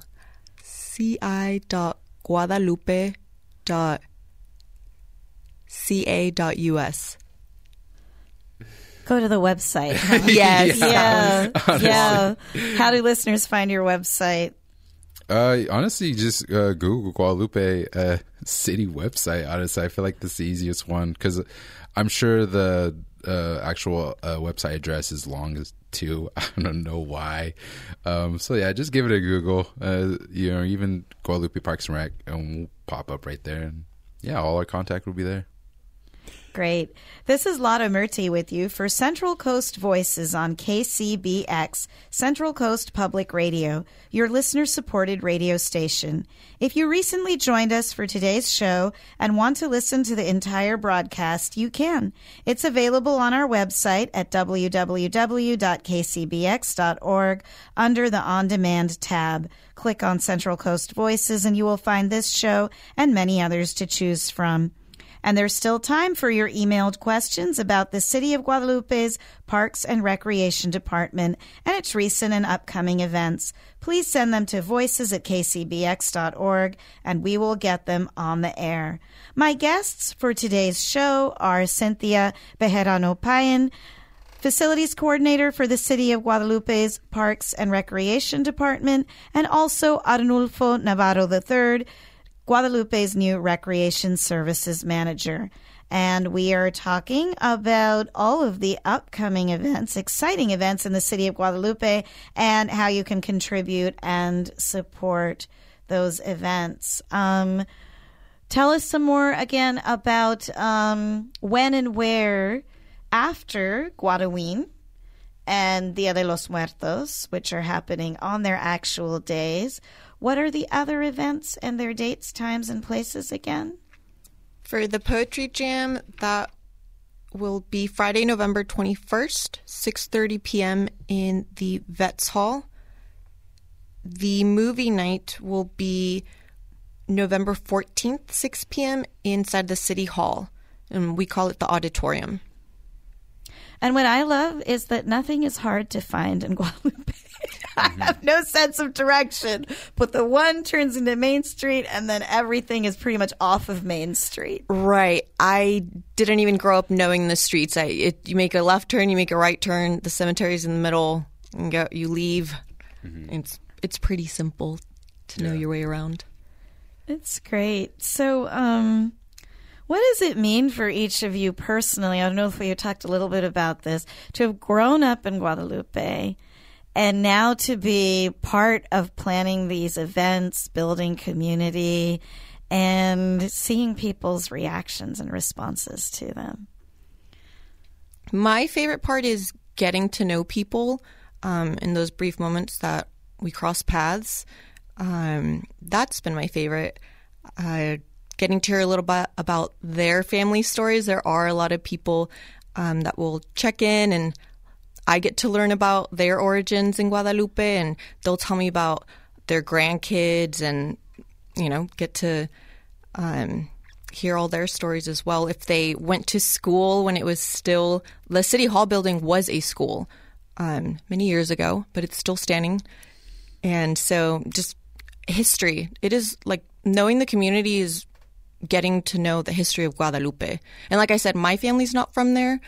S4: ci.guadalupe.ca.us.
S2: Go to the website. Huh?
S4: Yes.
S2: Yeah. How do listeners find your website?
S3: Honestly, just Google Guadalupe city website. Honestly, I feel like that's the easiest one, because I'm sure the actual website address is long as too. I don't know why. So yeah, just give it a Google. Even Guadalupe Parks and Rec, and we'll pop up right there. And yeah, all our contact will be there.
S2: Great. This is Lotta Murti with you for Central Coast Voices on KCBX, Central Coast Public Radio, your listener-supported radio station. If you recently joined us for today's show and want to listen to the entire broadcast, you can. It's available on our website at www.kcbx.org under the On Demand tab. Click on Central Coast Voices and you will find this show and many others to choose from. And there's still time for your emailed questions about the City of Guadalupe's Parks and Recreation Department and its recent and upcoming events. Please send them to voices@kcbx.org, and we will get them on the air. My guests for today's show are Cynthia Bejarano-Payen, Facilities Coordinator for the City of Guadalupe's Parks and Recreation Department, and also Arnulfo Navarro III, Guadalupe's new Recreation Services Manager. And we are talking about all of the upcoming events, exciting events in the City of Guadalupe, and how you can contribute and support those events. Tell us some more again about when and where after Guadawin and Dia de los Muertos, which are happening on their actual days. What are the other events and their dates, times, and places again?
S4: For the Poetry Jam, that will be Friday, November 21st, 6:30 p.m. in the Vets Hall. The movie night will be November 14th, 6 p.m. inside the City Hall, and we call it the Auditorium.
S2: And what I love is that nothing is hard to find in Guadalupe. I have no sense of direction, but the one turns into Main Street, and then everything is pretty much off of Main Street.
S4: Right. I didn't even grow up knowing the streets. You make a left turn, you make a right turn, the cemetery's in the middle, and you leave. Mm-hmm. It's pretty simple to know your way around.
S2: It's great. So, what does it mean for each of you personally? I don't know if you talked a little bit about this, to have grown up in Guadalupe and now to be part of planning these events, building community, and seeing people's reactions and responses to them.
S4: My favorite part is getting to know people in those brief moments that we cross paths. That's been my favorite. Getting to hear a little bit about their family stories. There are a lot of people that will check in, and I get to learn about their origins in Guadalupe, and they'll tell me about their grandkids and, get to hear all their stories as well. If they went to school when it was still, the City Hall building was a school many years ago, but it's still standing. And so just history. It is like knowing the community is getting to know the history of Guadalupe. And like I said, my family's not from there,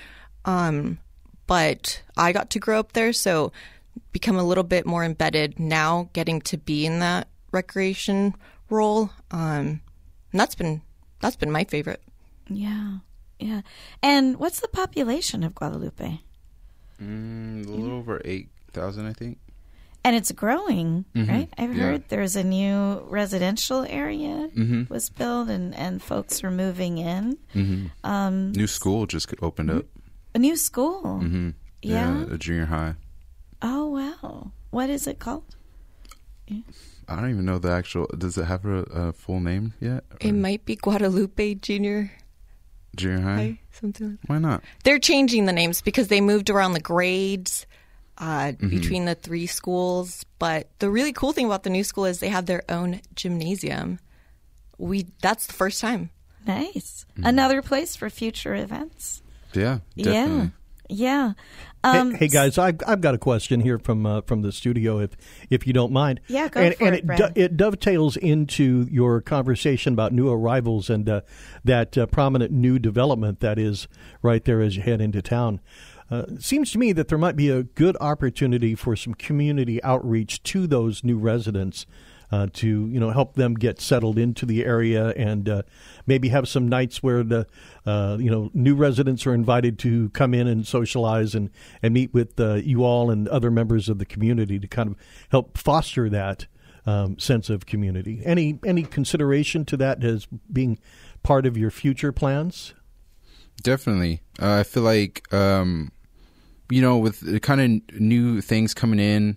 S4: but I got to grow up there, so become a little bit more embedded now, getting to be in that recreation role. And that's been my favorite.
S2: Yeah. And what's the population of Guadalupe?
S3: A little over 8,000, I think.
S2: And it's growing, right? I've
S3: Yeah.
S2: heard there's a new residential area was built, and folks are moving in.
S3: New school just opened up.
S2: A new school? Yeah?
S3: A junior high.
S2: Oh, wow. What is it called?
S3: I don't even know the actual. Does it have a full name yet?
S4: It might be Guadalupe Junior
S3: High?
S4: Something like that.
S3: Why not?
S4: They're changing the names because they moved around the grades between the three schools. But the really cool thing about the new school is they have their own gymnasium. That's the first time.
S2: Nice. Another place for future events.
S3: Yeah, definitely.
S2: Yeah.
S1: Hey guys, I've got a question here from the studio, if you don't mind.
S2: Yeah, go for it, Brad.
S1: It dovetails into your conversation about new arrivals and that prominent new development that is right there as you head into town. It seems to me that there might be a good opportunity for some community outreach to those new residents to help them get settled into the area, and maybe have some nights where the new residents are invited to come in and socialize and meet with you all and other members of the community to kind of help foster that sense of community. Any consideration to that as being part of your future plans?
S3: Definitely. I feel like with the kind of new things coming in.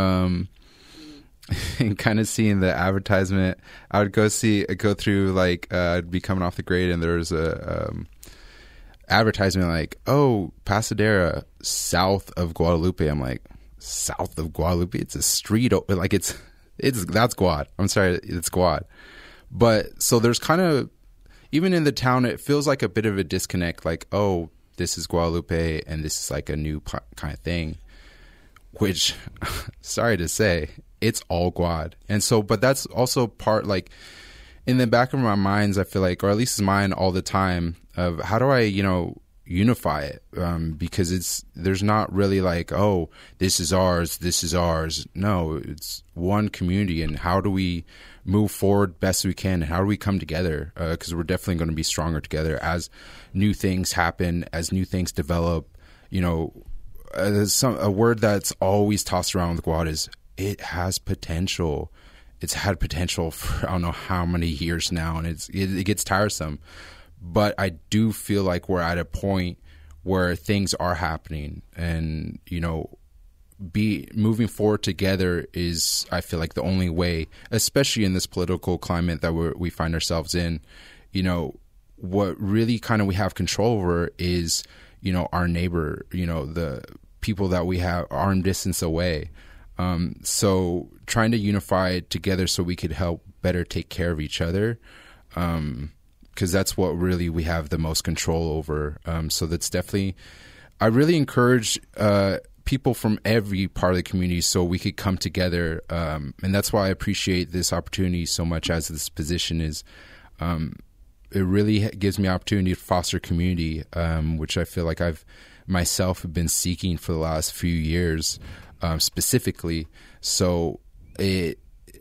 S3: And kind of seeing the advertisement, I would go through, like, I'd be coming off the grade, and there's a advertisement like, oh, Pasadena, south of Guadalupe. I'm like, south of Guadalupe? It's a street, like that's Guad. I'm sorry, it's Guad. But so there's kind of, even in the town, it feels like a bit of a disconnect. Like, oh, this is Guadalupe, and this is like a new kind of thing. Which, sorry to say, it's all Guad. And so, but that's also part, like, in the back of my minds, I feel like, or at least mine all the time, of how do I, unify it? Because there's not really like, oh, this is ours. No, it's one community. And how do we move forward best we can? How do we come together? Because we're definitely going to be stronger together as new things happen, as new things develop. There's a word that's always tossed around with Guad is it has potential. It's had potential for I don't know how many years now, and it gets tiresome. But I do feel like we're at a point where things are happening, and moving forward together is, I feel like, the only way, especially in this political climate that we find ourselves in. What really kind of we have control over is our neighbor, the people that we have arm distance away. So trying to unify together so we could help better take care of each other. Because that's what really we have the most control over. So that's definitely, I really encourage people from every part of the community so we could come together. And that's why I appreciate this opportunity so much, as this position is. It really gives me opportunity to foster community, which I feel like I've myself have been seeking for the last few years, specifically. So it's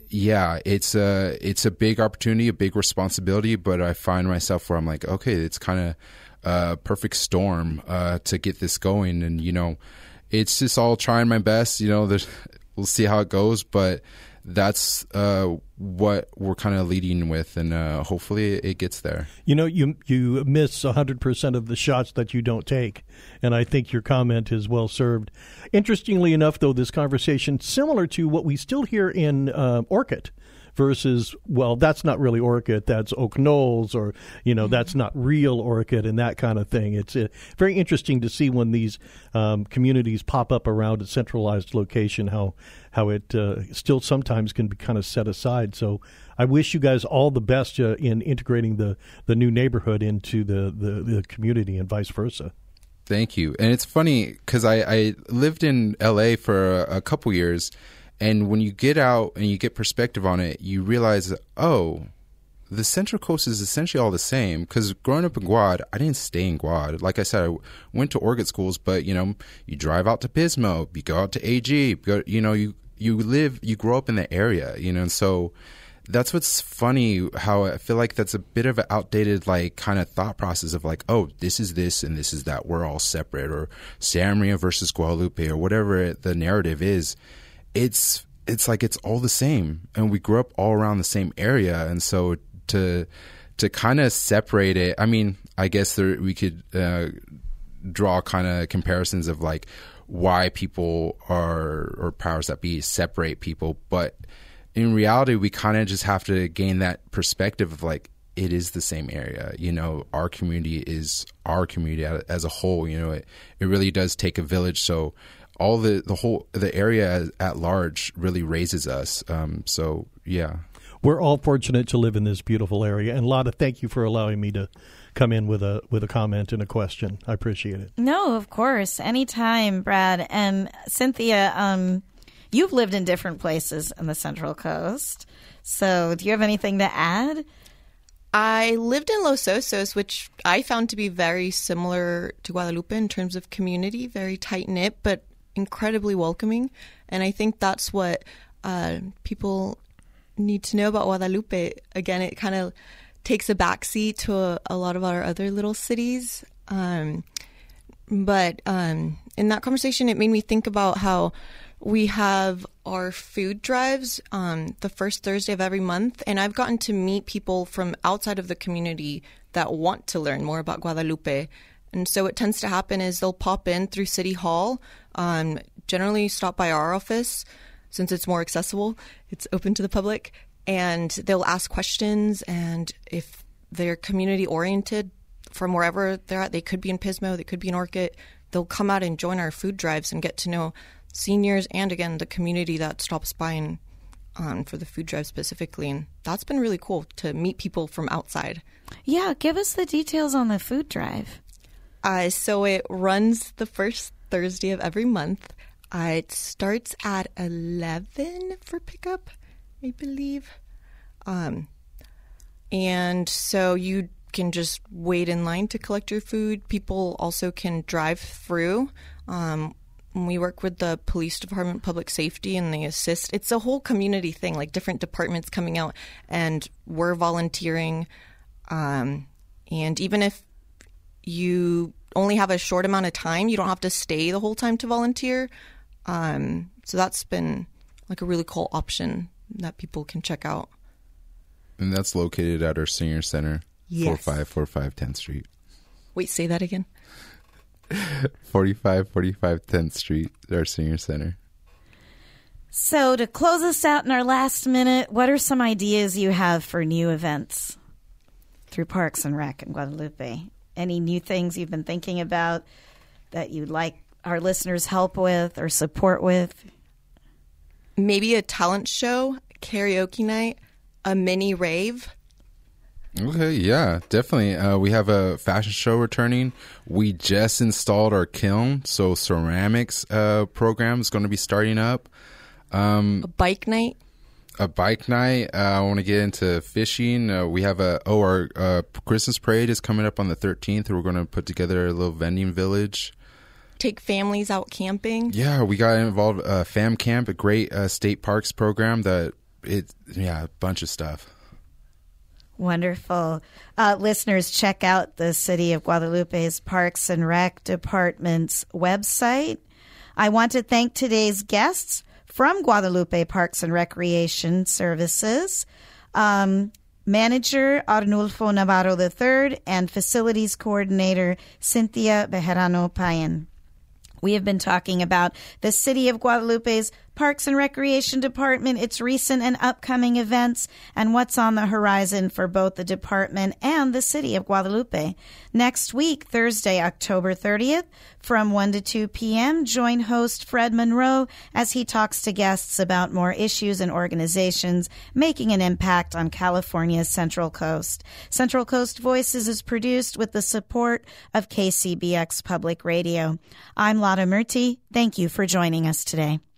S3: a big opportunity, a big responsibility, but I find myself where I'm like, okay, it's kind of a perfect storm to get this going. And, it's just all trying my best, we'll see how it goes, but that's what we're kind of leading with, and hopefully it gets there. You
S1: miss 100% of the shots that you don't take, and I think your comment is well served. Interestingly enough, though, this conversation similar to what we still hear in Orcutt versus, well, that's not really Orcutt, that's Oak Knolls, or, that's not real Orcutt, and that kind of thing. It's very interesting to see when these communities pop up around a centralized location, how it still sometimes can be kind of set aside. So I wish you guys all the best in integrating the new neighborhood into the community and vice versa.
S3: Thank you. And it's funny because I lived in L.A. for a couple years, and when you get out and you get perspective on it, you realize, oh, the Central Coast is essentially all the same. Because growing up in Guad, I didn't stay in Guad. Like I said, I went to Orcutt schools, but, you drive out to Pismo, you go out to AG, you grow up in the area, and so that's what's funny, how I feel like that's a bit of an outdated, like, kind of thought process of like, oh, this is this and this is that, we're all separate, or Santa Maria versus Guadalupe, or whatever the narrative is. It's like it's all the same, and we grew up all around the same area, and so to kind of separate it, I mean, I guess we could draw kind of comparisons of like why people or powers that be separate people, but in reality, we kind of just have to gain that perspective of like, it is the same area. Our community is our community as a whole. It really does take a village. So all the area at large really raises us. So yeah,
S1: we're all fortunate to live in this beautiful area. And Lotta, thank you for allowing me to come in with a comment and a question. I appreciate it.
S2: No, of course, anytime, Brad. And Cynthia, you've lived in different places on the Central Coast. So do you have anything to add?
S4: I lived in Los Osos, which I found to be very similar to Guadalupe in terms of community, very tight-knit, but incredibly welcoming. And I think that's what people need to know about Guadalupe. Again, it kind of takes a backseat to a lot of our other little cities. But in that conversation, it made me think about how we have our food drives the first Thursday of every month, and I've gotten to meet people from outside of the community that want to learn more about Guadalupe. And so what tends to happen is they'll pop in through City Hall, generally stop by our office since it's more accessible. It's open to the public, and they'll ask questions, and if they're community-oriented from wherever they're at, they could be in Pismo, they could be in Orcutt, they'll come out and join our food drives and get to know seniors and, again, the community that stops by for the food drive specifically. And that's been really cool to meet people from outside
S2: Yeah, give us the details on the food drive.
S4: So it runs the first Thursday of every month. It starts at 11 for pickup, I believe. And so you can just wait in line to collect your food. People also can drive through. We work with the police department, public safety, and they assist. It's a whole community thing, like different departments coming out, and we're volunteering. And even if you only have a short amount of time, you don't have to stay the whole time to volunteer. So that's been like a really cool option that people can check out.
S3: And that's located at our senior center,
S4: yes.
S3: 4545 10th Street.
S4: Wait, say that again.
S3: 4545 10th Street, our senior center.
S2: So to close us out in our last minute, what are some ideas you have for new events through Parks and Rec in Guadalupe? Any new things you've been thinking about that you'd like our listeners help with or support with?
S4: Maybe a talent show, karaoke night, a mini rave.
S3: Okay, yeah, definitely. We have a fashion show returning. We just installed our kiln, so ceramics program is going to be starting up.
S4: A bike night.
S3: A bike night. I want to get into fishing. We have our Christmas parade is coming up on the 13th. We're going to put together a little vending village.
S4: Take families out camping.
S3: Yeah, we got involved. Fam Camp, a great state parks program a bunch of stuff.
S2: Wonderful. Listeners, check out the City of Guadalupe's Parks and Rec Department's website. I want to thank today's guests from Guadalupe Parks and Recreation Services, Manager Arnulfo Navarro III and Facilities Coordinator Cynthia Bejarano Payen. We have been talking about the City of Guadalupe's Parks and Recreation Department, its recent and upcoming events, and what's on the horizon for both the department and the City of Guadalupe. Next week, Thursday, October 30th, from 1 to 2 p.m., join host Fred Monroe as he talks to guests about more issues and organizations making an impact on California's Central Coast. Central Coast Voices is produced with the support of KCBX Public Radio. I'm Lotta Murti. Thank you for joining us today.